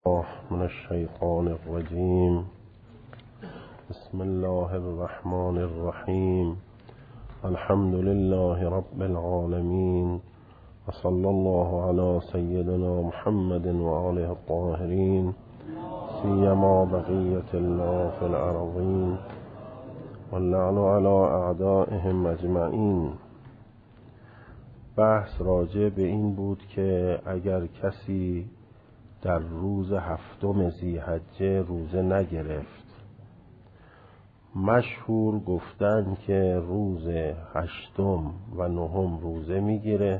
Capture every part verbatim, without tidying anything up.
من الشیطان الرجیم. بسم الله الرحمن الرحیم. الحمد لله رب العالمین و صلی الله علی سیدنا محمد و آله الطاهرین سیما بقیة الله فی الارضین واللعن علی اعدائهم اجمعین. بحث راجع به این بود که اگر کسی در روز هفتم ذی‌حجه روزه نگرفت، مشهور گفتن که روز هشتم و نهم روزه میگیره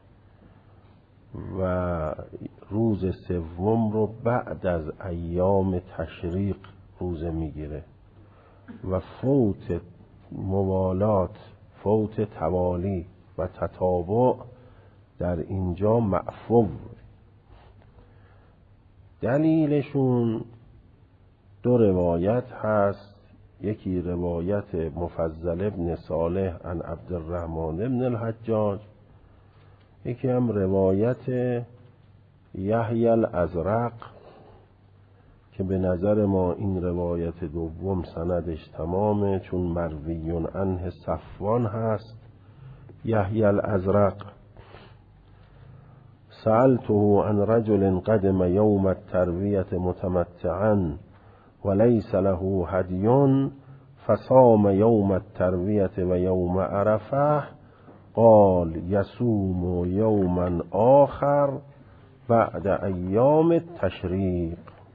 و روز سوم رو بعد از ایام تشریق روزه میگیره و فوت موالات، فوت توالی و تتابع در اینجا معفو. دلیلشون دو روایت هست، یکی روایت مفضل ابن صالح عن عبدالرحمن ابن الحجاج، یکی هم روایت یحیی الازرق که به نظر ما این روایت دوم سندش تمامه، چون مرویون عنه صفوان هست. یحیی الازرق سألته عن رجل قدم يوم التروية متمتعا وليس له هدي فصام يوم التروية ويوم عرفة قال يصوم يوما آخر بعد أيام التشريق.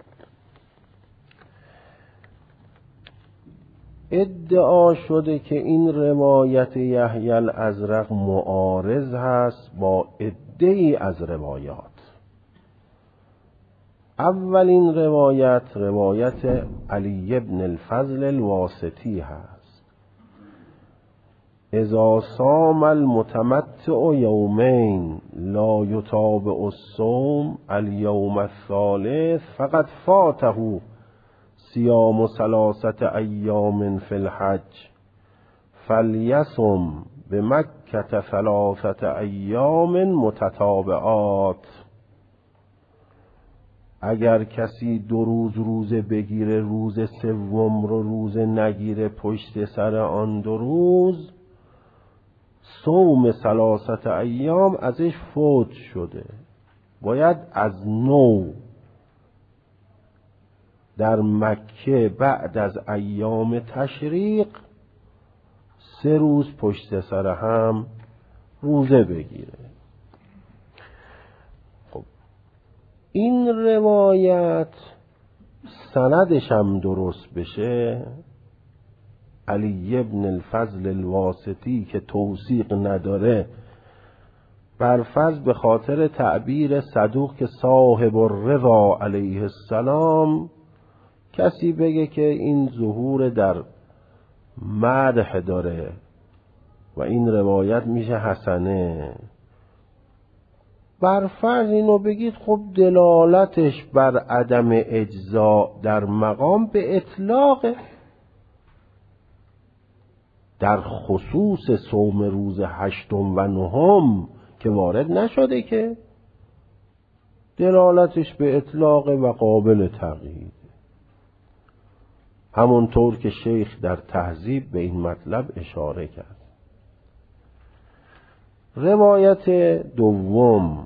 ادعا شده که این روایت یحیی الازرق معارض هست با عده‌ای از روایات. اولین روایت روایت علی بن الفضل الواسطی هست. اذا صام المتمتع یومین لا یتابع الصوم الیوم الثالث فقد فاته صیام ثلاثة ایام فی الحج فلیصم بمکة ثلاثة ایام متتابعات. اگر کسی دو روز روزه بگیره، روز سوم رو روزه نگیره، پشت سر آن دو روز صوم ثلاثة ایام ازش فوت شده، باید از نو در مکه بعد از ایام تشریق سه روز پشت سر هم روزه بگیره. خب این روایت سندش هم درست بشه، علی بن الفضل الواسطی که توثیق نداره، برفرض به خاطر تعبیر صدوق که صاحب الرضا علیه السلام کسی بگه که این ظهور در مدح داره و این روایت میشه حسنه، برفرض اینو بگید، خب دلالتش بر عدم اجزاء در مقام به اطلاق، در خصوص صوم روز هشتم و نهم که وارد نشده، که دلالتش به اطلاق و قابل تغییر، همونطور که شیخ در تهذیب به این مطلب اشاره کرد. روایت دوم،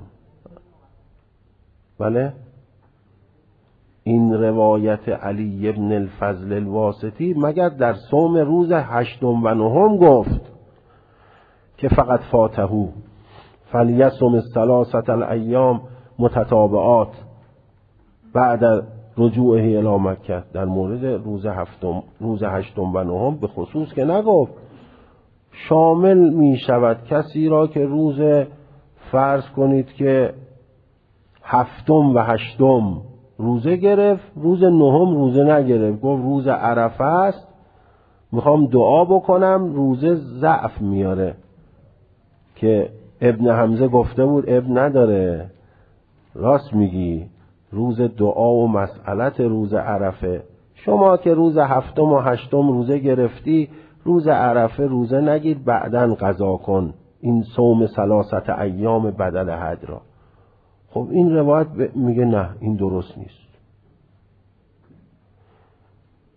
بله، این روایت علی بن الفضل الواسطی مگر در صوم روز هشتم و نهم گفت که فقط فاتهو فلیصم الثلاثة الایام متتابعات بعد رجوعه الی مکه؟ در مورد روز هفتم، روز هشتم و نهم به خصوص که نگفت. شامل می شود کسی را که روز، فرض کنید که هفتم و هشتم روزه گرفت، روز نهم روزه نگرفت، گفت روز عرفه است، میخوام دعا بکنم، روزه ضعف میاره، که ابن حمزه گفته بود ابن نداره، راست میگی، روز دعا و مسئلت روز عرفه. شما که روز هفتم و هشتم روزه گرفتی، روز عرفه روزه نگیر، بعدن قضا کن این صوم ثلاثت ایام بدل حج را. خب این روایت میگه نه، این درست نیست.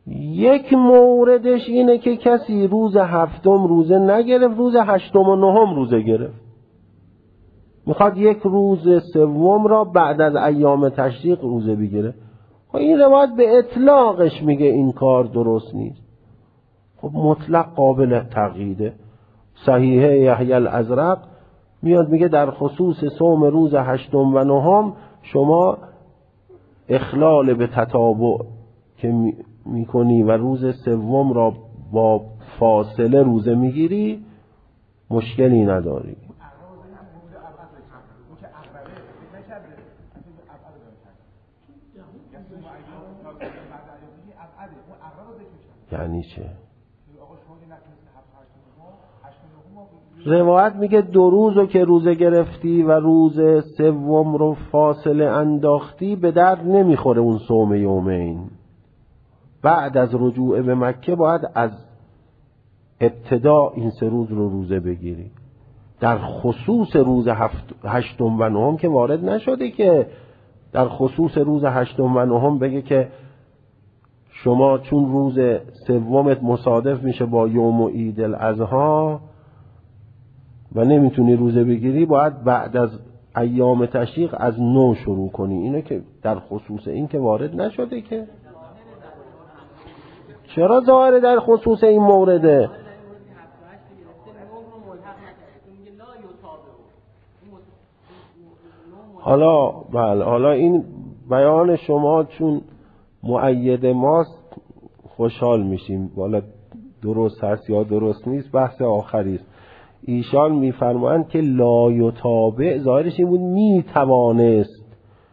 یک موردش اینه که کسی روز هفتم روزه نگرفت، روز هشتم و نهم روزه گرفت، میخواد یک روز سوم را بعد از ایام تشریق روزه بگیره. خب این روایت به اطلاقش میگه این کار درست نیست. خب مطلق قابل تقییده. صحیحه یحیی الازرق میاد میگه در خصوص صوم روز هشتم و نهم شما اخلال به تتابع که میکنی و روز سوم را با فاصله روزه میگیری مشکلی نداری. یعنی چه؟ روایت میگه دو روزو که روزه گرفتی و روز سوم رو فاصله انداختی به درد نمیخوره اون صوم یومین. بعد از رجوع به مکه باید از ابتدا این سه روز رو روزه بگیری. در خصوص روز هفت هشتم و نهم که وارد نشده که در خصوص روز هشتم و نهم بگه که شما چون روز سومت مصادف میشه با یوم و عید الاضحی و نمیتونی روزه بگیری باید بعد از ایام تشریق از نو شروع کنی. اینه که در خصوص این که وارد نشده که چرا ظاهره در خصوص این مورده؟ حالا بله حالا این بیان شما چون مؤید ماست خوشحال میشیم. والا درست هست یا درست نیست بحث آخری است. ایشان میفرمایند که لا یتابع ظاهرش این بود میتوانست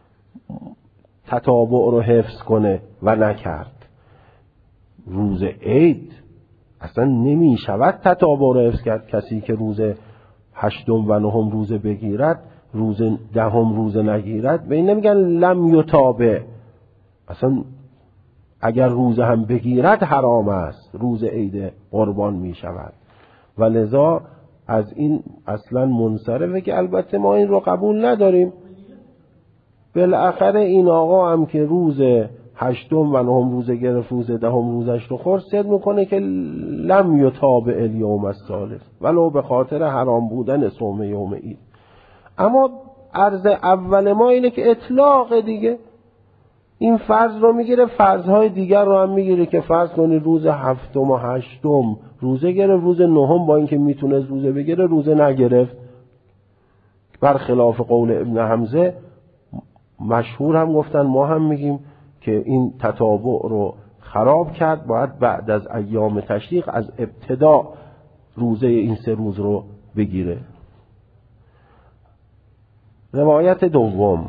تتابع رو حفظ کنه و نکرد. روز عید اصلا نمیشود تتابع رو حفظ کرد. کسی که روز هشتم و نهم روزه بگیرد روز دهم روزه نگیرد به این نمیگن لم یتابع. اصلا اگر روزه هم بگیرد حرام است، روز عید قربان میشود و لذا از این اصلا منصرفه که البته ما این رو قبول نداریم. بالاخره این آقا هم که روز هشتم و نهم روزه گرفت روز دهم روزش رو خورد صد میکنه که لم یتابع الیوم الثالث ولو به خاطر حرام بودن صوم یوم عید. اما عرض اول ما اینه که اطلاق دیگه این فرض رو میگیره فرضهای دیگر رو هم میگیره که فرض کنی روز هفتم و هشتم روزه گرفت روز نهم با اینکه میتونه روزه بگیره روزه نگرفت. برخلاف قول ابن حمزه مشهور هم گفتن ما هم میگیم که این تتابع رو خراب کرد باید بعد از ایام تشریق از ابتدا روزه این سه روز رو بگیره. روایت دوم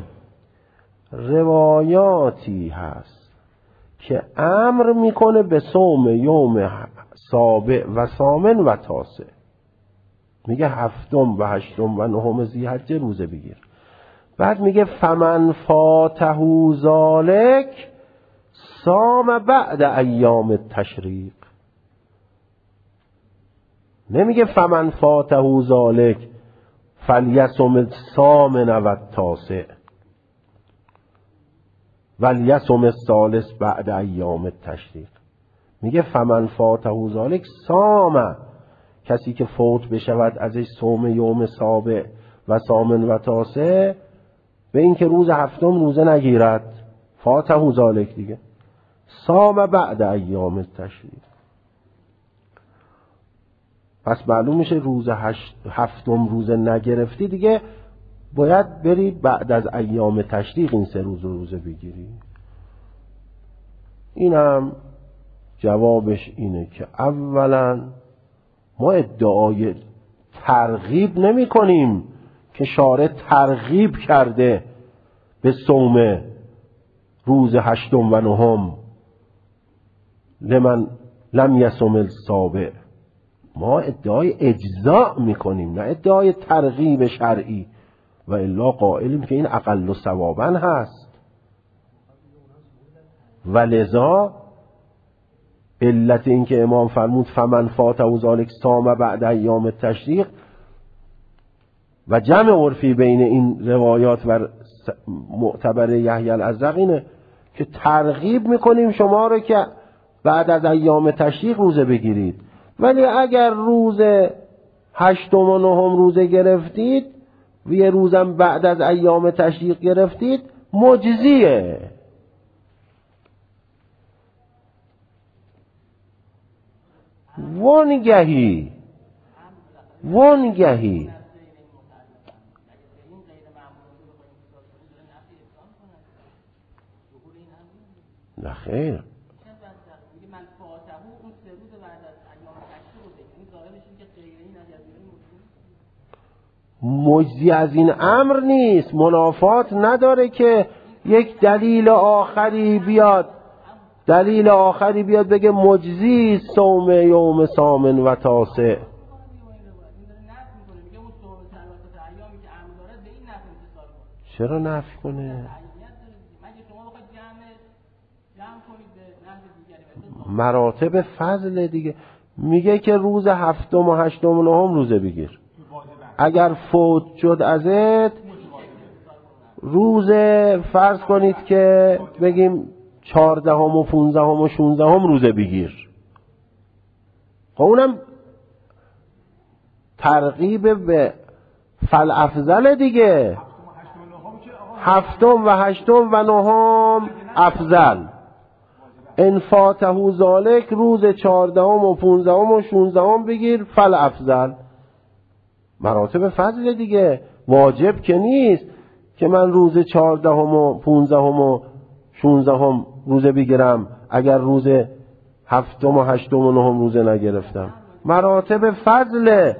روایاتی هست که امر میکنه به صوم یوم سابع و ثامن و تاسع. میگه هفتم و هشتم و نهم ذی‌حجه روزه بگیر. بعد میگه فمن فاته ذالک صام بعد ایام التشریق. نمیگه فمن فاته ذالک فلیصم الثامن و التاسع ولیصم الثالث بعد ایام التشریق. میگه فمن فاته ذالک صام، کسی که فوت بشود ازش صوم یوم سابع و ثامن و تاسع به این که روز هفتم روزه نگیرد فاته ذالک دیگه صام بعد ایام التشریق. پس معلوم میشه روز هشت هفتم روزه نگرفتی دیگه باید بری بعد از ایام تشریق این سه روز روزه بگیری. این هم جوابش اینه که اولا ما ادعای ترغیب نمی کنیم که شارع ترغیب کرده به صوم روز هشتم و نهم لمن لم یصم السابع. ما ادعای اجزاء میکنیم نه ادعای ترغیب شرعی و الا قائلیم که این اقل و ثوابا هست. و لذا علت این که امام فرمود فمن فاته ذالک صام بعد ایام التشریق و جمع عرفی بین این روایات و معتبر یحیی الازرق اینه که ترغیب میکنیم شما رو که بعد از ایام تشریق روزه بگیرید. ولی اگر روز هشتم و نهم روزه گرفتید و یه روزم بعد از ایام تشریق گرفتید مجزیه. وانگهی وانگهی نه خیر، مجزی از این امر نیست، منافات نداره که یک دلیل آخری بیاد دلیل آخری بیاد بگه مجزی صوم یوم ثامن و تاسع. چرا نفی کنه؟ مراتب فضل دیگه. میگه که روز هفتم و هشتم و نهم روزه بگیر، اگر فوت شد ازت روز فرض کنید که بگیم چهاردهم و پونزدهم و شانزدهم روزه بگیر. خب اونم ترغیب به فالافضل دیگه. هفتم و هشتم و نهم افضل، ان فاته ذالک روز چهاردهم و پونزدهم و شانزدهم بگیر فالافضل. مراتب فضل دیگه، واجب که نیست که من روز چهاردهم و پونزدهم و شانزدهم روزه بگیرم اگر روز هفتم و هشتم و نهم روزه نگرفتم. مراتب فضل.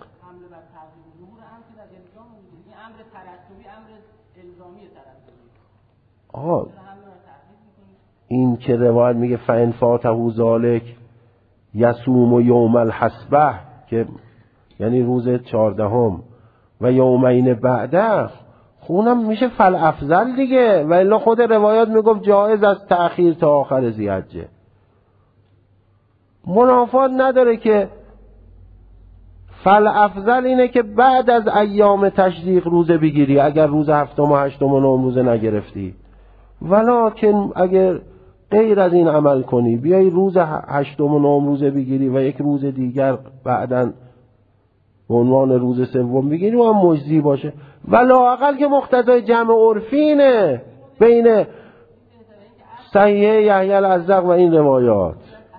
آه این که روایت میگه فإن فاته ذالک یصوم یوم الحسبه، که یعنی روز چهاردهم و یومین بعده، خونم میشه فالافضل دیگه. و الا خود روایات میگفت جایز از تأخیر تا آخر ذی‌حجه. منافات نداره که فالافضل اینه که بعد از ایام تشریق روزه بگیری اگر روز هفتم و هشتم و نهم روزه نگرفتی. ولکن اگر غیر از این عمل کنی، بیای روز هشتم و نهم روزه بگیری و یک روز دیگر بعداً به عنوان روز سوم بگیری و هم مجزی باشه، ولااقل که مقتضای جمع عرفینه بین صحیح یحیی الازرق و این روایات.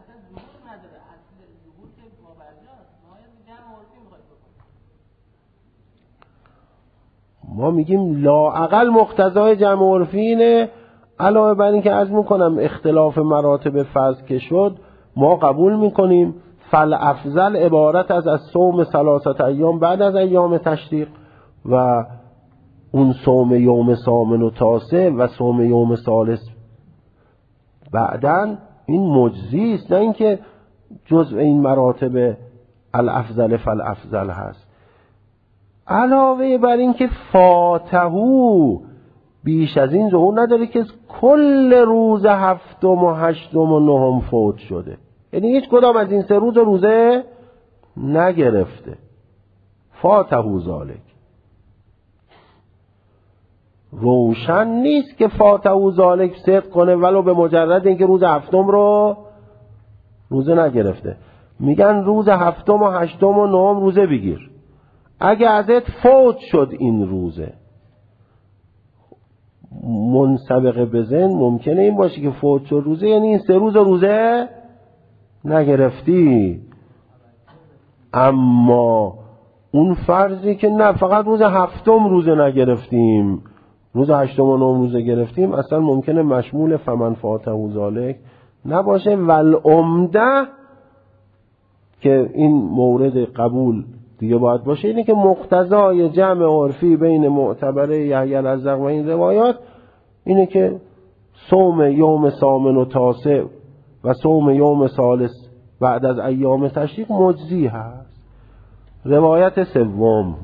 ما میگیم لااقل مقتضای جمع عرفینه. علاوه بر این که عرض میکنم اختلاف مراتب فضل که شد، ما قبول میکنیم فالافضل عبارت از از صوم ثلاثت ایام بعد از ایام تشریق و اون صوم یوم ثامن و تاسع و صوم یوم ثالث بعدن، این مجزی است، نه اینکه جزء این مراتب الافضل فالافضل هست. علاوه بر این که فاتحو بیش از این ظهور نداره که کل روز هفتم و هشتم و نهم فوت شده، یعنی هیچ کدام از این سه روز روزه نگرفته. فاتحو ذالک، روشن نیست که فاتحو ذالک صدق کنه ولو به مجرد اینکه روز هفتم رو روزه نگرفته. میگن روز هفتم و هشتم و نهم روزه بگیر، اگه ازت فوت شد این روزه، منسبق بزن ممکنه این باشه که فوت شد روزه یعنی این سه روز روزه نگرفتی. اما اون فرضی که نه فقط روز هفتم روزه نگرفتیم، روز هشتم و نهم روزه گرفتیم، اصلا ممکنه مشمول فمن فاته ذالک نباشه. والعمده که این مورد قبول دیگه باید باشه اینه که مقتضای جمع عرفی بین معتبره یحیی الازرق و این روایات اینه که صوم یوم ثامن و تاسع و صوم یوم ثالث بعد از ایام تشریق مجزی هست. روایت سوم،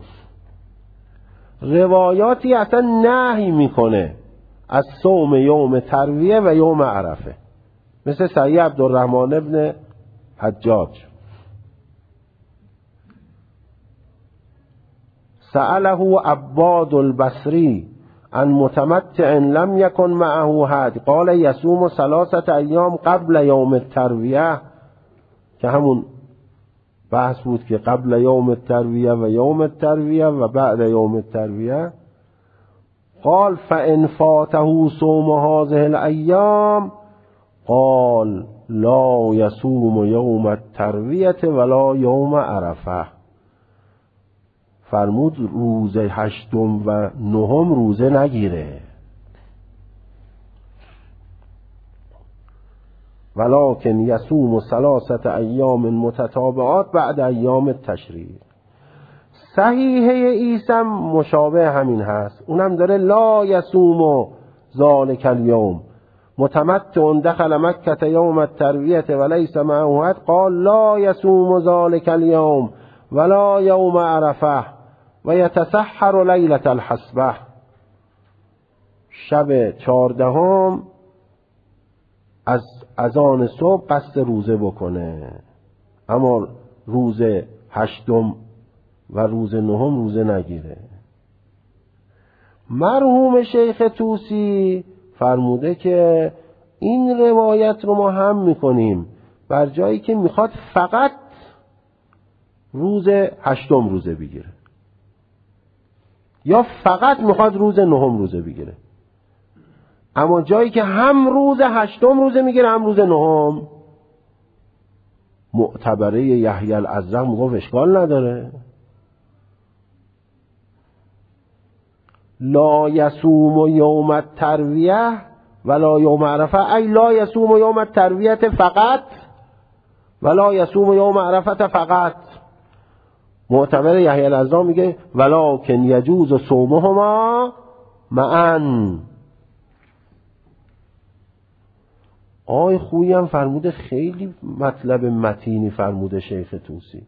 روایاتی اصلا نهی میکنه از صوم یوم ترویه و یوم عرفه، مثل صحیح عبدالرحمن ابن حجاج. سأله عباد البصری ان متمتع لم یکن معه حد قال یصوم ثلاثه ایام قبل یوم الترویه، که همون بحث بود که قبل یوم الترویه و یوم الترویه و بعد یوم الترویه. قال فان فاته صوم هذه الایام قال لا یصوم یوم الترویه ولا یوم عرفه. فرمود روز هشتم و نهم روزه نگیره، ولکن یصوم ثلاثه ایام متتابعات بعد ایام التشریق. صحیحه عیسی مشابه همین هست، اونم داره لا یصوم ذالک الیوم متمتع دخل مکه یوم الترویه ولیس معه حد قال لا یصوم ذالک الیوم ولا یوم عرفه و یتسحر لیلة الحسبه. شب چهاردهم از اذان صبح قصد روزه بکنه، اما روز هشتم و روز نهم روزه نگیره. مرحوم شیخ طوسی فرموده که این روایت رو ما هم میکنیم بر جایی که میخواد فقط روز هشتم روزه بگیره یا فقط میخواد روز نهم روزه بگیره، اما جایی که هم روز هشتم روزه میگیره هم روز نهم، معتبره یحیی الازرق میگه اشکال نداره. لا یصوم یوم الترویه ولا یوم عرفه ای لا یصوم یوم الترویه فقط ولا یصوم یوم عرفه فقط. معتبر یحیی الازرق میگه ولکن یجوز صومهما معا. آی خویی هم فرموده، خیلی مطلب متینی فرموده شیخ طوسی.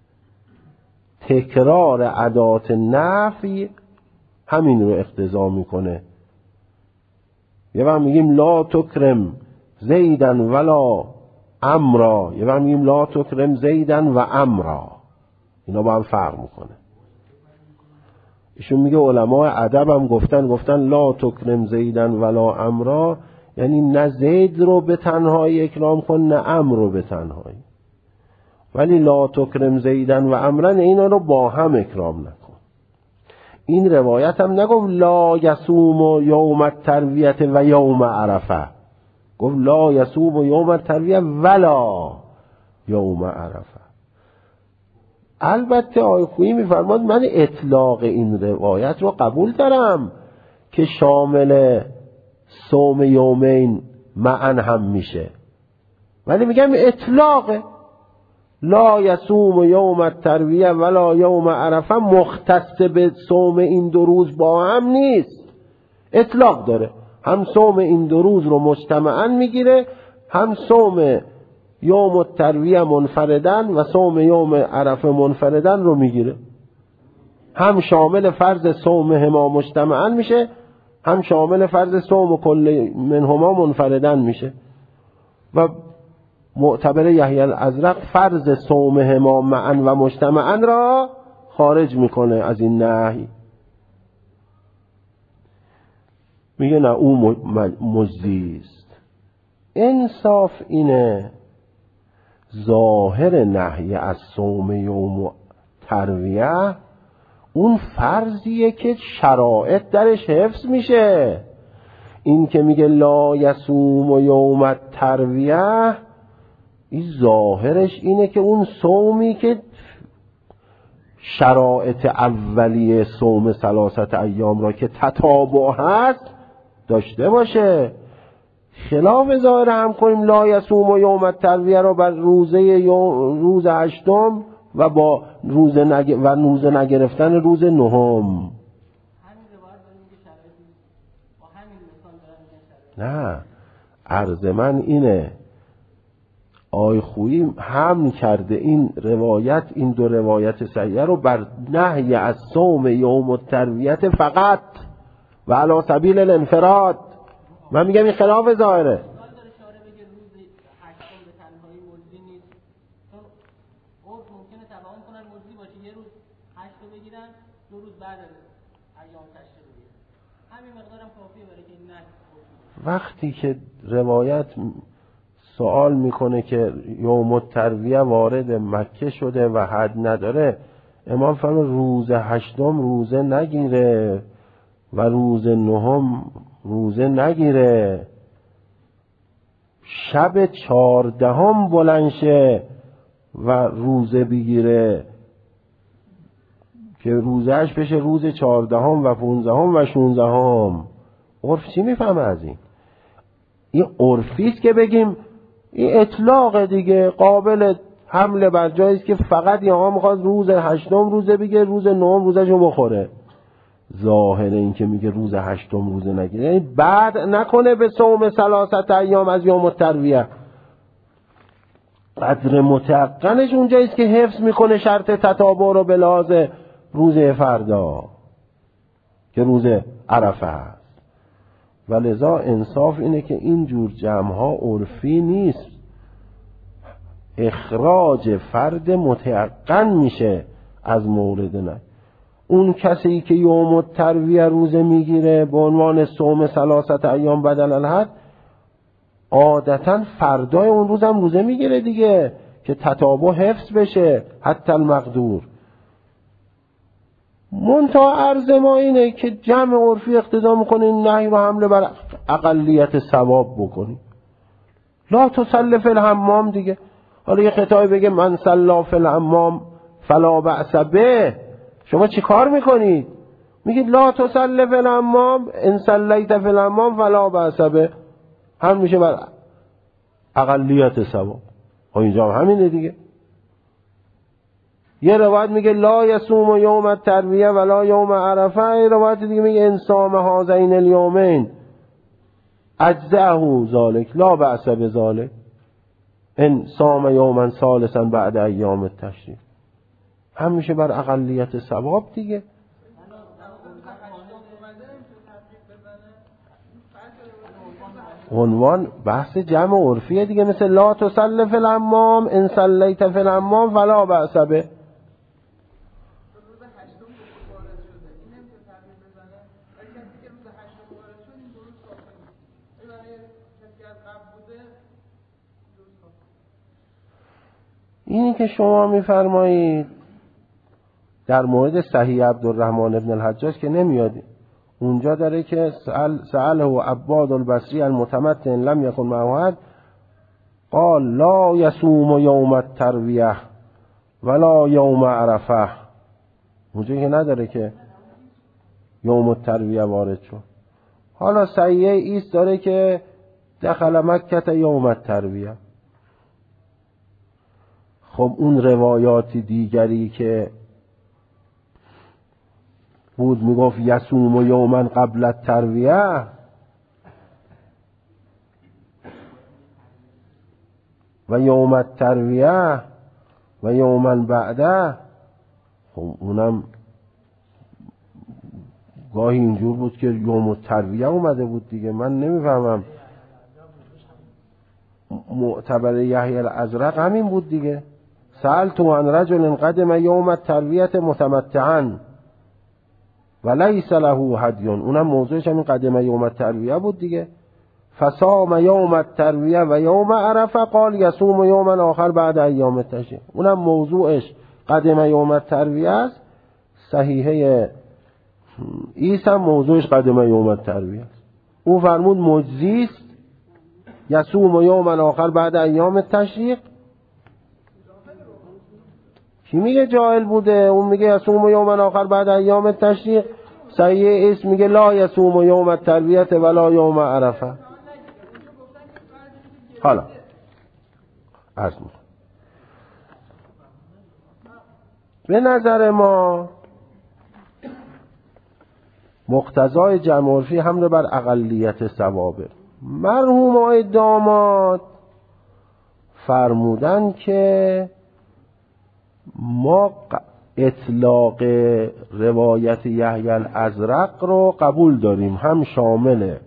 تکرار ادات نفی همین رو اقتضا میکنه. یه وقت میگیم لا تکرم زیدن ولا امرا، یه وقت میگیم لا تکرم زیدن و امرا، اینا با هم فرق میکنه. ایشون میگه علماء ادب هم گفتن گفتن لا تکرم زیدن ولا امرا، یعنی نه زید رو به تنهایی اکرام کن نه امر رو به تنهایی، ولی لا تکرم زیدن و امرن اینا رو با هم اکرام نکن. این روایت هم نگفت لا یصوم یوم الترویه و یوم عرفه، گفت لا یصوم یوم الترویه ولا یوم عرفه. البته آقای خویی میفرماد من اطلاق این روایت رو قبول دارم که شامل صوم یومین معا هم میشه، ولی میگم اطلاقه. لا یصوم یوم الترویه ولا یوم عرفه مختص به صوم این دو روز با هم نیست، اطلاق داره. هم صوم این دو روز رو مجتمعاً میگیره، هم صوم یوم الترویه منفردن و صوم یوم عرفه منفردن رو میگیره. هم شامل فرض صوم هما مجتمعاً میشه، هم شامل فرض صوم کل منهما منفردن میشه. و معتبر یحیی الازرق فرض صوم هما معا و مجتمعا را خارج میکنه از این نهی. میگه نه اون مجزیست. انصاف اینه ظاهر نهی از صوم یوم ترویه اون فرضیه که شرایط درش حفظ میشه. این که میگه لا یصوم یوم الترویه، این ظاهرش اینه که اون صومی که شرایط اولیه صوم ثلاثه ایام را که تتابع هست داشته باشه. خلاف ظاهر هم کنیم لا یصوم یوم الترویه را بر روزه روز هشتم و با روز نگ... و روز نگرفتن روز نهم. نه، عرض من اینه آی خویی هم کرده این روایت، این دو روایت صحیحه رو بر نهی از صوم یوم الترویه فقط و علی سبیل الانفراد. من میگم این خلاف ظاهره. دو روز بعد ایام تشریق همین وقتی که روایت سوال میکنه که یوم الترویه وارد مکه شده و حد نداره، امام فرمود روز هشتم روزه نگیره و روز نهم روزه نگیره، شب چهاردهم بلند شه و روزه بگیره که روزهش بشه روز چهاردهم و پونزدهم و شانزدهم. عرف چی میفهمه از این؟ این عرفیست که بگیم این اطلاق دیگه، قابل حمله بر جاییست که فقط یا میخواد روز هشتم روزه بگیره، روز نهم روزشو بخوره. ظاهر این که میگه روز هشتم روزه نگیره یعنی بعد نکنه به صوم ثلاثت ایام از یوم الترویه. قدر متعقنش اونجاییست که حفظ میکنه شرط تتابع رو به لحاظ روز فردا که روز عرفه هست. ولذا انصاف اینه که این جور جمع‌ها عرفی نیست، اخراج فرد متعقن میشه از مورد نه. اون کسی که یوم الترویه روزه میگیره به عنوان صوم ثلاثت ایام بدل الحد، عادتا فردای اون روزم روزه میگیره دیگه که تتابع حفظ بشه حتی المقدور. منتها عرض ما اینه که جمع عرفی اقتضا میکنه این نهی رو حمله بر اقلیت ثواب بکنی. لا تصلی فی الحمام دیگه. حالا یه خطابی بگه من صلی فی الحمام فلا بأس به، شما چی کار میکنید؟ میگید لا تصلی فی الحمام ان صلیت فی الحمام فلا بأس به، هم میشه بر اقلیت ثواب. ها اینجا هم همینه دیگه. یه روایت میگه لا یصوم یوم الترویه ولا یوم عرفه، یه روایت دیگه میگه ان صام هذین الیومین اجزأه ذلک لا بأس بذلک ان صام یوما ثالثا بعد ایام التشریق. هم میشه بر اقلیت ثواب دیگه. عنوان بحث جمع عرفیه دیگه، مثل لا تصلی فی الحمام ان صلیت فی الحمام فلا بأس به. اینی که شما میفرمایید در مورد صحیح عبدالرحمن ابن الحجاج که نمیاد، اونجا داره که سأل سأله و عباد البصری المتمتع لم یکن معهد قال لا یصوم یوم الترویه ولا یوم عرفه. اونجا که نداره که یوم الترویه وارد شد. حالا صحیح ایست داره که دخل مکه یوم الترویه. خب اون روایات دیگری که بود میگفت یصوم یوما قبل الترویه، و یوم الترویه و یوما بعده، خب اونم گاهی اینجور بود که یوم الترویه اومده بود دیگه. من نمیفهمم، معتبر یحیی الازرق همین بود دیگه. سألت عن رجل قدم یوم الترویه متمتعا ولیس له هدی، اونم موضوعش همین قدم یوم الترویه بود دیگه. فصام یوم الترویه و یوم عرفه قال یصوم یوم آخر بعد ایام التشریق، اونم موضوعش قدم یوم الترویه است. صحیحه عیسی موضوعش قدم یوم الترویه است. او فرمود مجزیست یصوم یوم آخر بعد ایام التشریق. کی میگه جاهل بوده؟ اون میگه یصوم یوم آخر بعد ایام التشریق. صحیح اسم میگه لا یصوم یوم الترویه ولا یوم عرفه. حالا عرض میکنم به نظر ما مقتضای جمع عرفی حمله بر اقلیت ثوابه. مرحوم آقای داماد فرمودن که ما اطلاق روایت یحیی الازرق رو قبول داریم، هم شامل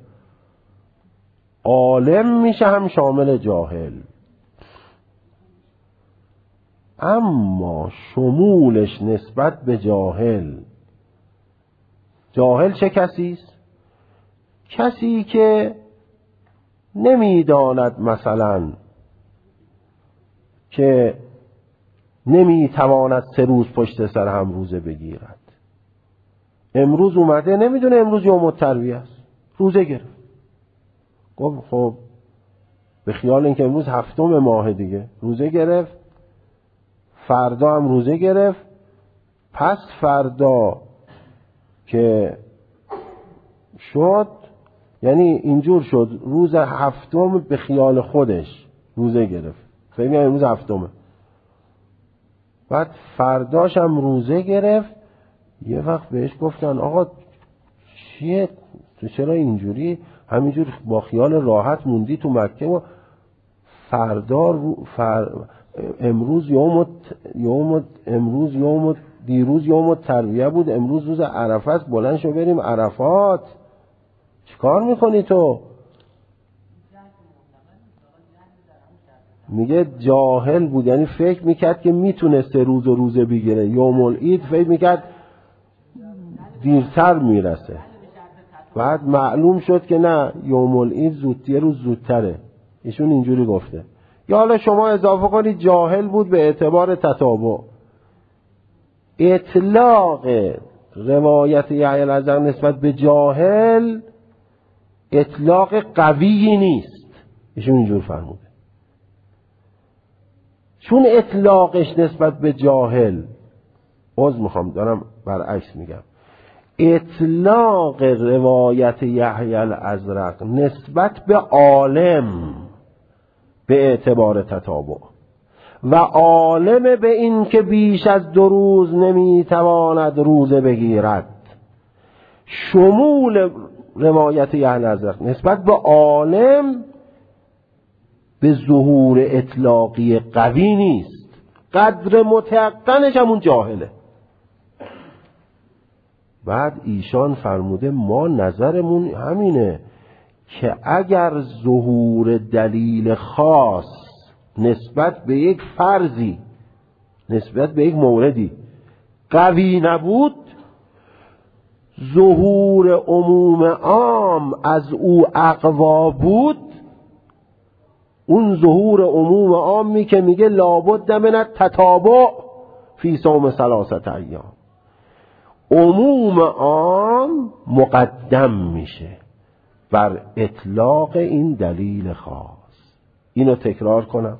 عالم میشه هم شامل جاهل، اما شمولش نسبت به جاهل. جاهل چه کسی است؟ کسی که نمیداند مثلا که نمیتواند سه روز پشت سر هم روزه بگیرد. امروز اومده نمیدونه امروز یوم الترویه است، روزه گرفت. گفت خب به خیال اینکه امروز هفتم ماه دیگه روزه گرفت، فردا هم روزه گرفت، پس فردا که شد یعنی اینجور شد روز هفتم به خیال خودش روزه گرفت، فکر کنم امروز هفتمه، بعد فرداش هم روزه گرفت. یه وقت بهش گفتن آقا چیه تو چرا اینجوری همینجور با خیال راحت موندی تو مکه و فردا رو فر... امروز یوم یوم امروز یوم دیروز یوم ترویه بود، امروز روز عرفه است، بلند شو بریم عرفات. چیکار میکنی تو؟ میگه جاهل بود، یعنی فکر میکرد که میتونسته روز و روزه بگیره. یوم العید فکر میکرد دیرتر میرسه، بعد معلوم شد که نه یوم العید زود یه روز زودتره. ایشون اینجوری گفته. یا حالا شما اضافه کنید جاهل بود به اعتبار تتابع. اطلاق روایت یحیی الازرق نسبت به جاهل اطلاق قویی نیست. ایشون اینجور فرموده. چون اطلاقش نسبت به جاهل، عذر میخوام دارم برعکس میگم، اطلاق روایت یحیی الازرق نسبت به عالم به اعتبار تتابع و عالم به این که بیش از دو روز نمیتواند روزه بگیرد، شمول روایت یحیی الازرق نسبت به عالم به ظهور اطلاقی قوی نیست. قدر متيقنش همون جاهله. بعد ایشان فرموده ما نظرمون همینه که اگر ظهور دلیل خاص نسبت به یک فرضی، نسبت به یک موردی قوی نبود، ظهور عموم عام از او اقوا بود، اون ظهور عموم عامی که میگه لابد من التتابع فی صوم ثلاثه ایام، عموم عام مقدم میشه بر اطلاق این دلیل خاص. اینو تکرار کنم.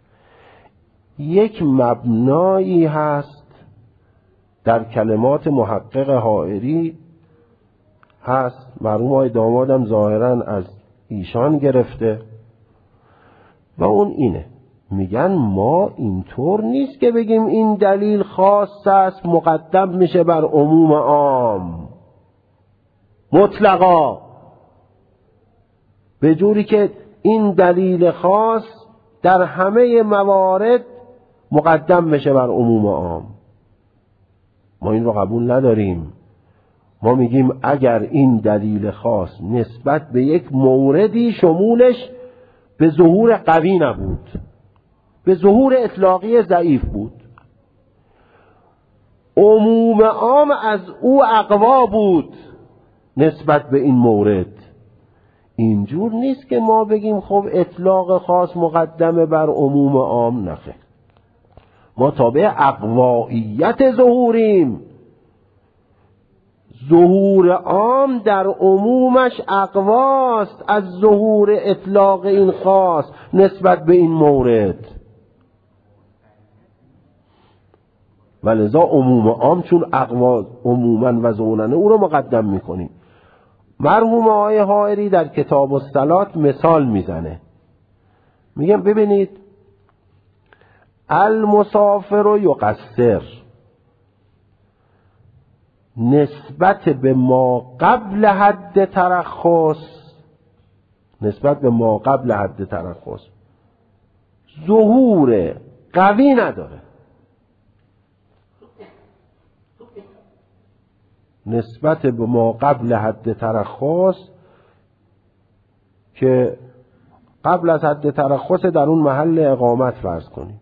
یک مبنایی هست در کلمات محقق حائری هست، مرحوم آقای دامادم ظاهرا از ایشان گرفته، و اون اینه، میگن ما اینطور نیست که بگیم این دلیل خاص است مقدم میشه بر عموم عام مطلقا، به جوری که این دلیل خاص در همه موارد مقدم بشه بر عموم عام. ما این رو قبول نداریم. ما میگیم اگر این دلیل خاص نسبت به یک موردی شمولش به ظهور قوی نبود، به ظهور اطلاقی ضعیف بود، عموم عام از او اقوا بود نسبت به این مورد، اینجور نیست که ما بگیم خب اطلاق خاص مقدمه بر عموم عام. نخیر، ما تابع اقواییت ظهوریم. ظهور عام در عمومش اقواست از ظهور اطلاق این خاص نسبت به این مورد، ولذا عموم عام چون اقوا عموما و زوننه او رو مقدم میکنیم. مرحوم آقای حائری در کتاب الصلات مثال میزنه، میگم ببینید المسافر یقصر نسبت به ما قبل حد ترخص، نسبت به ما قبل حد ترخص ظهور قوی نداره. نسبت به ما قبل حد ترخص که قبل از حد ترخص در اون محل اقامت فرض کنیم،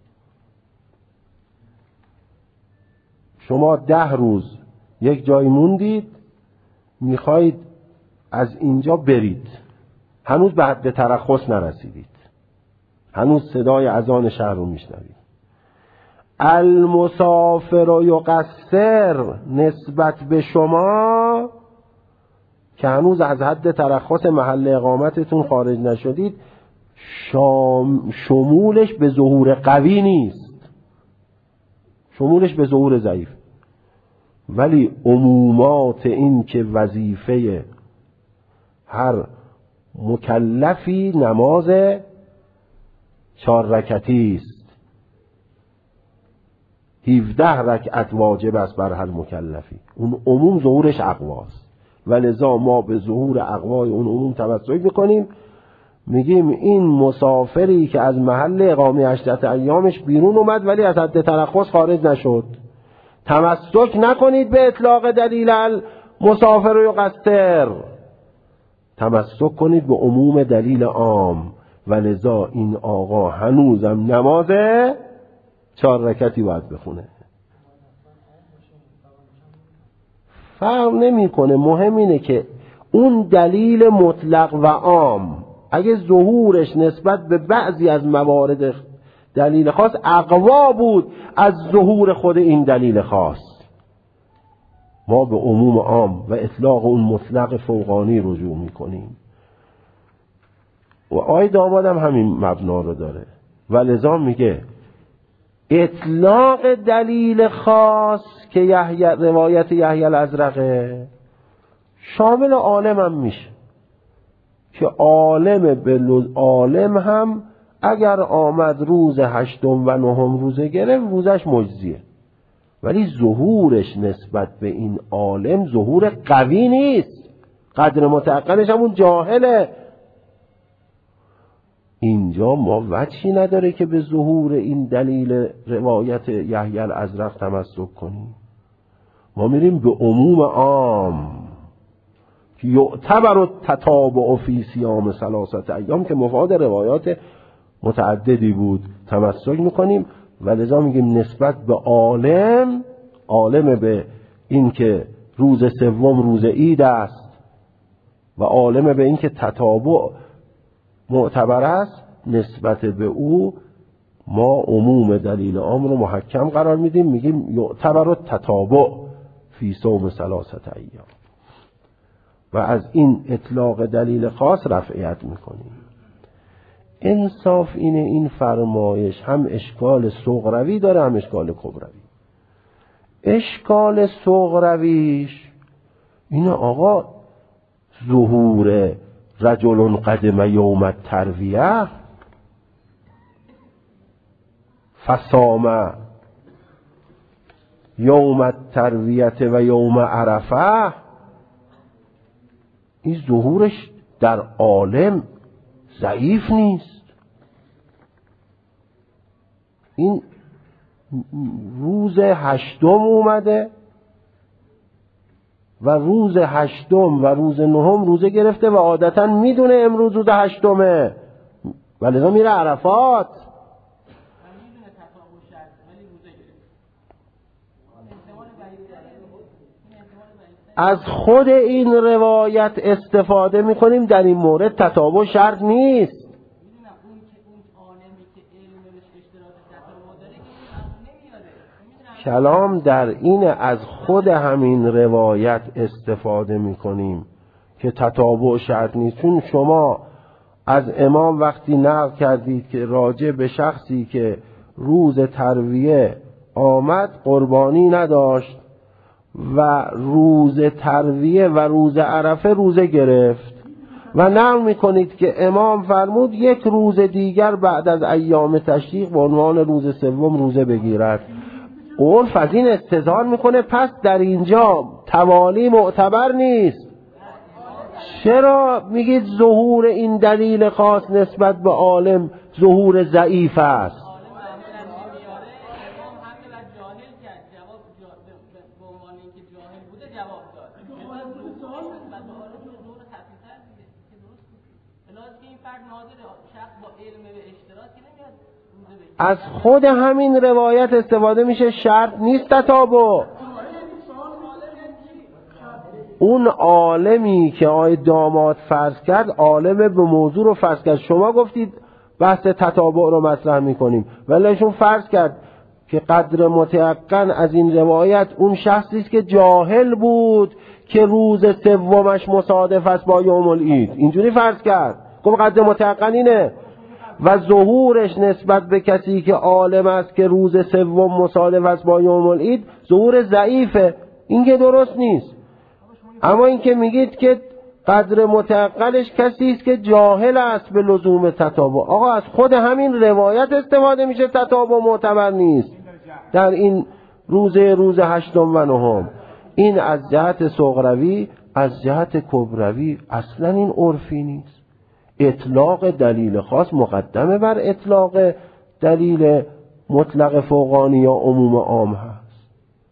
شما ده روز یک جای موندید، میخواید از اینجا برید، هنوز به حد ترخص نرسیدید، هنوز صدای اذان شهر رو میشنوید. المسافر یقصر نسبت به شما که هنوز از حد ترخص محل اقامتتون خارج نشدید، شام شمولش به ظهور قوی نیست، شمولش به ظهور ضعیف. ولی عمومات این که وظیفه هر مکلفی نماز چهار رکعتی است، هفده رکعت واجب است بر هر مکلفی. اون عموم ظهورش اقواست، ولذا ما به ظهور اقوای اون عموم تمسک میکنیم. میگیم این مسافری که از محل اقامه عشرت ایامش بیرون اومد ولی از حد ترخص خارج نشد، تمسک نکنید به اطلاق دلیل مسافر و یقصر، تمسک کنید به عموم دلیل عام. ولذا این آقا هنوزم نماز چهار رکعتی باید بخونه. فرق نمیکنه، مهم اینه که اون دلیل مطلق و عام اگه ظهورش نسبت به بعضی از موارد دلیل خاص اقوا بود از ظهور خود این دلیل خاص، ما به عموم عام و اطلاق اون مطلق فوقانی رجوع میکنیم. و آی دامادم همین مبنا رو داره. ولذا میگه اطلاق دلیل خاص که یحیی روایت یحیی الازرقه شامل عالم هم میشه، که عالم به عالم هم اگر آمد روز هشتم و نهم روزه گرفت روزش مجزیه، ولی ظهورش نسبت به این عالم ظهور قوی نیست، قدر متعقلش همون جاهله. اینجا ما وجهی نداره که به ظهور این دلیل روایت یحیی الازرق تمسک کنیم. ما میریم به عموم عام که یعتبر التتابع فی صیام ثلاثه ایام که مفاد روایات متعددی بود تمسک میکنیم. ولذا میگیم نسبت به عالم، عالم به این که روز سوم روز عید است و عالم به این که تتابع معتبر است، نسبت به او ما عموم دلیل عام رو محکم قرار میدیم، میگیم یعتبر التتابع فی صوم ثلاثه ایام و از این اطلاق دلیل خاص رفعیت میکنیم. انصاف اینه این فرمایش هم اشکال صغروی داره هم اشکال کبروی. اشکال صغرویش اینه آقا ظهور رجل قدم یوم الترویه فصام یوم الترویه و یوم عرفه، این ظهورش در عالم ضعیف نیست. این روز هشتم اومده و روز هشتم و روز نهم روزه گرفته و عادتا میدونه امروز روز هشتمه و لذا میره عرفات. از خود این روایت استفاده میکنیم در این مورد تتابع شرط نیست. کلام در این از خود همین روایت استفاده میکنیم که تتابع شرط نیست، چون شما از امام وقتی نقل کردید که راجع به شخصی که روز ترویه آمد قربانی نداشت و روز ترویه و روز عرفه روزه گرفت و نقل میکنید که امام فرمود یک روز دیگر بعد از ایام تشریق به عنوان روز سوم روزه بگیرد. عرف از این استظهار میکنه، پس در اینجا توالی معتبر نیست. چرا میگید ظهور این دلیل خاص نسبت به عالم ظهور ضعیف است؟ از خود همین روایت استفاده میشه، شرط نیست تتابع. اون عالمی که آقای داماد فرض کرد عالم به موضوع رو فرض کرد. شما گفتید بحث تتابع رو مطرح میکنیم، ولی ایشون فرض کرد که قدر متیقن از این روایت اون شخصی است که جاهل بود که روز سومش مصادف است با یوم العید. اینجوری فرض کرد. گفت قدر متیقن اینه و ظهورش نسبت به کسی که عالم است که روز سوم مصادف است با یوم العید ظهور ضعیفه. این که درست نیست. اما این که میگید که قدر متعقلش کسی است که جاهل است به لزوم تتابع، آقا از خود همین روایت استفاده میشه، تتابع معتبر نیست در این روزه روز هشتم و نهم. این از جهت صغروی. از جهت کبروی اصلا این عرفی نیست. اطلاق دلیل خاص مقدمه بر اطلاق دلیل مطلق فوقانی یا عموم عام هست،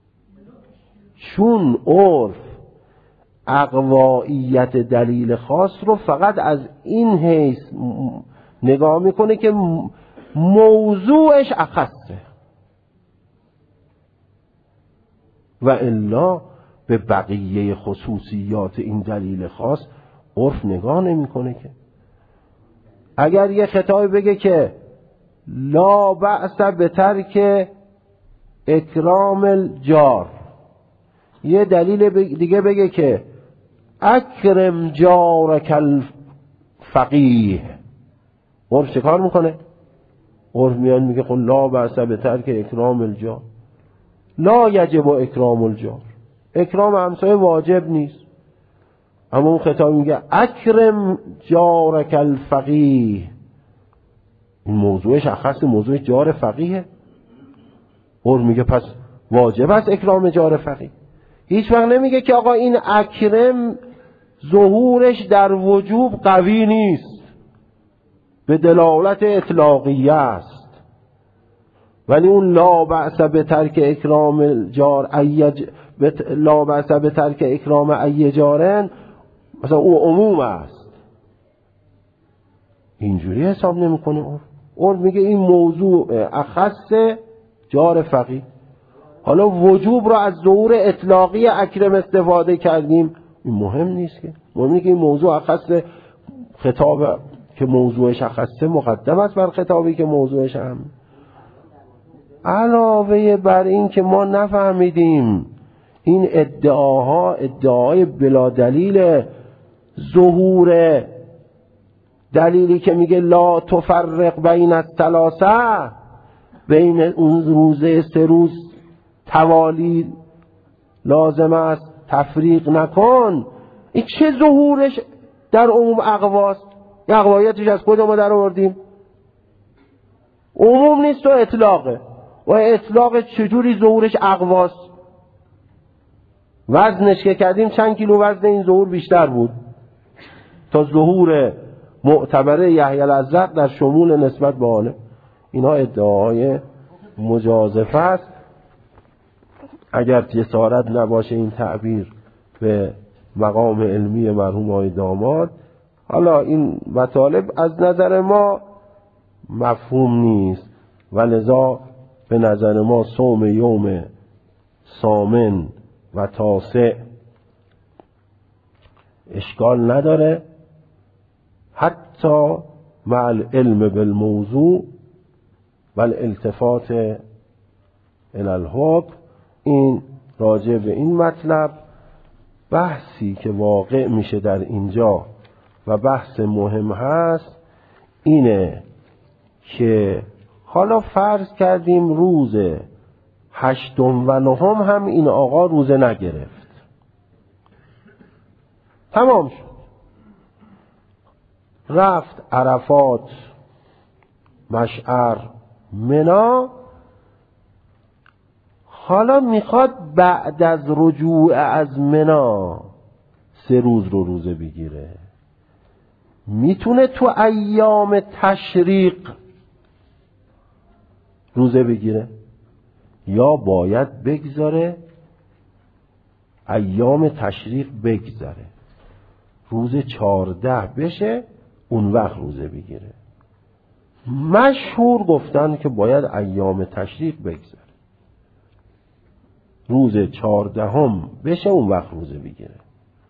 چون عرف اقوائیت دلیل خاص رو فقط از این حیث نگاه میکنه که موضوعش اخصه و الا به بقیه خصوصیات این دلیل خاص عرف نگاه نمیکنه. که اگر یه خطابی بگه که لا بأس به ترک اکرام الجار، یه دلیل دیگه بگه که اکرم جارک الفقیه، عرف چه کار میکنه؟ عرف میان میگه خب لا بأس به ترک اکرام الجار، لا یجب اکرام الجار، اکرام همسایه واجب نیست. اما اون خطاب میگه اکرم جارک الفقیه، این موضوعش اخص موضوع جار فقیه. عرف میگه پس واجب است اکرام جار فقیه. هیچ وقت نمیگه که آقا این اکرم ظهورش در وجوب قوی نیست، به دلالت اطلاقیه است، ولی اون لا بأس به ترک اکرام الجار ایج لا بأس به ترک اکرام ای جارن مثلا او عموم است. اینجوری حساب نمیکنه عرف. عرف میگه این موضوع اخص جار فقیه. حالا وجوب رو از ظهور اطلاقی اکرم استفاده کردیم، این مهم نیست. که مهم اینه که این موضوع اخص خطاب که موضوعش اخصه مقدم است بر خطابی که موضوعش هم. علاوه بر این که ما نفهمیدیم این ادعاها ادعای بلا دلیل، ظهور دلیلی که میگه لا تفرق بین الثلاثه، بین اون روزه سه روز توالی لازم است تفریق نکن، این چه ظهورش در عموم اقواست؟ این اقوایتش از کجا ما در آوردیم؟ عموم نیست و اطلاقه. و اطلاق چجوری ظهورش اقواست؟ وزنش که کردیم چند کیلو وزن این ظهور بیشتر بود تا ظهور معتبره یحیی الازرق در شمول نسبت به عالم. اینا ادعاهای مجازفه است. اگر جسارت نباشه این تعبیر به مقام علمی مرحوم آقای داماد، حالا این مطالب از نظر ما مفهوم نیست و لذا به نظر ما صوم یوم ثامن و تاسع اشکال نداره، حتی مع العلم بالموضوع و الالتفات الی الحکم. این راجع به این مطلب بحثی که واقع میشه در اینجا و بحث مهم هست اینه که حالا فرض کردیم روز هشتم و نهم هم این آقا روزه نگرفت، تمام شد، رفت عرفات، مشعر، منا. حالا میخواد بعد از رجوع از منا سه روز رو روزه بگیره. میتونه تو ایام تشریق روزه بگیره یا باید بگذاره ایام تشریق بگذره، روز چارده بشه اون وقت روزه بگیره؟ مشهور گفتن که باید ایام تشریق بگذره، روز چهاردهم بشه اون وقت روزه بگیره.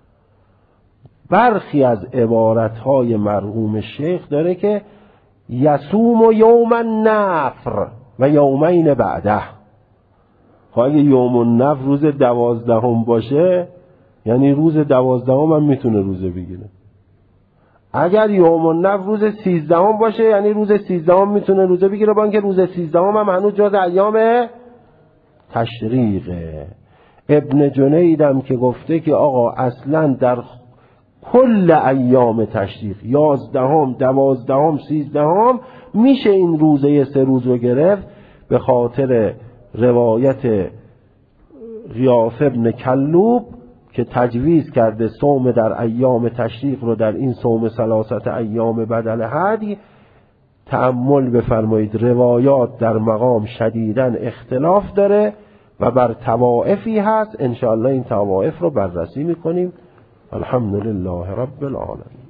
برخی از عبارتهای مرحوم شیخ داره که یصوم یوم النفر و یومین بعده. اگه یوم النفر روز دوازدهم باشه یعنی روز دوازدهم هم میتونه روزه بگیره. اگر یوم النفر روز سیزدهم باشه یعنی روز سیزدهم میتونه روزه بگیره، با اینکه روز سیزدهم هم هنوز جز ایام تشریقه. ابن جنیدم که گفته که آقا اصلا در کل ایام تشریق یازدهم، دوازدهم، سیزدهم میشه این روزه سه روز رو گرفت، به خاطر روایت غیاث ابن کلوب که تجویز کرده صوم در ایام تشریق رو در این صوم ثلاثت ایام بدل هدی. تأمل بفرمایید، روایات در مقام شدیداً اختلاف داره و بر طوائفی هست. انشاءالله این طوائف رو بررسی میکنیم. الحمدلله رب العالمین.